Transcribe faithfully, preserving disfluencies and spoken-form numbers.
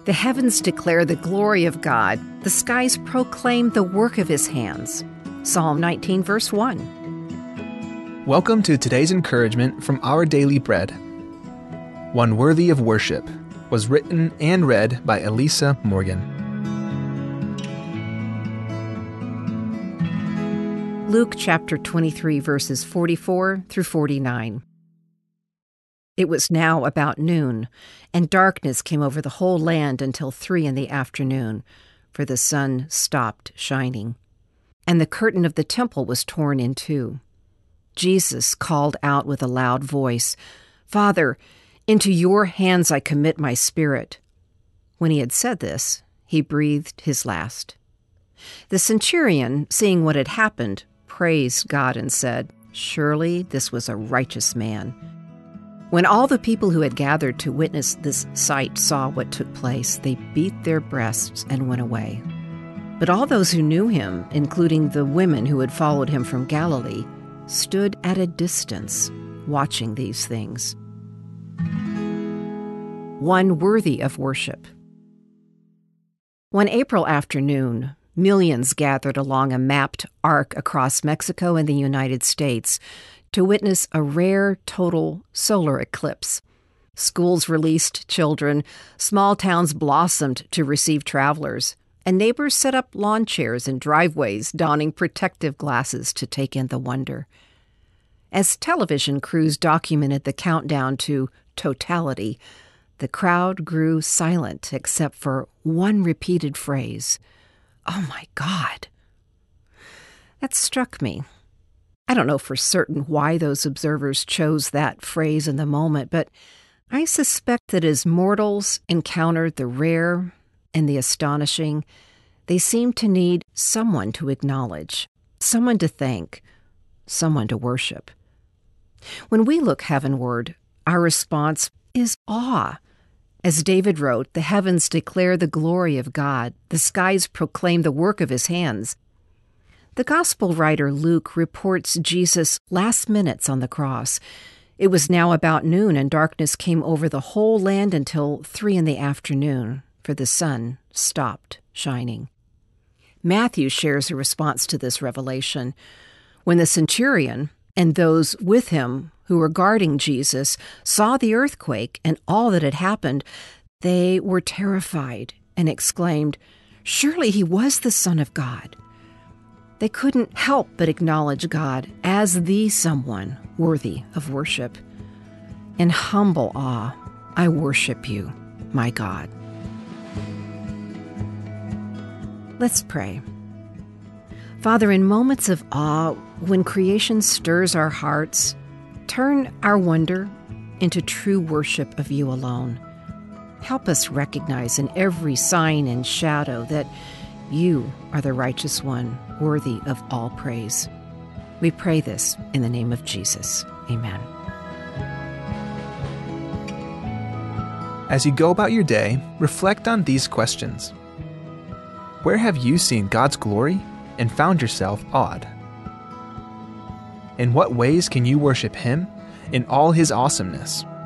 The heavens declare the glory of God. The skies proclaim the work of his hands. Psalm nineteen, verse one. Welcome to today's encouragement from Our Daily Bread. One Worthy of Worship was written and read by Elisa Morgan. Luke chapter twenty-three, verses forty-four through forty-nine. It was now about noon, and darkness came over the whole land until three in the afternoon, for the sun stopped shining. And the curtain of the temple was torn in two. Jesus called out with a loud voice, "Father, into your hands I commit my spirit." When he had said this, he breathed his last. The centurion, seeing what had happened, praised God and said, "Surely this was a righteous man." When all the people who had gathered to witness this sight saw what took place, they beat their breasts and went away. But all those who knew him, including the women who had followed him from Galilee, stood at a distance, watching these things. One worthy of worship. One April afternoon, millions gathered along a mapped arc across Mexico and the United States to witness a rare total solar eclipse. Schools released children, small towns blossomed to receive travelers, and neighbors set up lawn chairs in driveways, donning protective glasses to take in the wonder. As television crews documented the countdown to totality, the crowd grew silent except for one repeated phrase, "Oh my God." That struck me. I don't know for certain why those observers chose that phrase in the moment, but I suspect that as mortals encountered the rare and the astonishing, they seemed to need someone to acknowledge, someone to thank, someone to worship. When we look heavenward, our response is awe. As David wrote, "The heavens declare the glory of God. The skies proclaim the work of his hands." The gospel writer Luke reports Jesus' last minutes on the cross. It was now about noon, and darkness came over the whole land until three in the afternoon, for the sun stopped shining. Matthew shares a response to this revelation. When the centurion and those with him who were guarding Jesus saw the earthquake and all that had happened, they were terrified and exclaimed, "Surely he was the Son of God." They couldn't help but acknowledge God as the someone worthy of worship. In humble awe, I worship you, my God. Let's pray. Father, in moments of awe, when creation stirs our hearts, turn our wonder into true worship of you alone. Help us recognize in every sign and shadow that you are the righteous one, worthy of all praise. We pray this in the name of Jesus. Amen. As you go about your day, reflect on these questions. Where have you seen God's glory and found yourself awed? In what ways can you worship Him in all His awesomeness?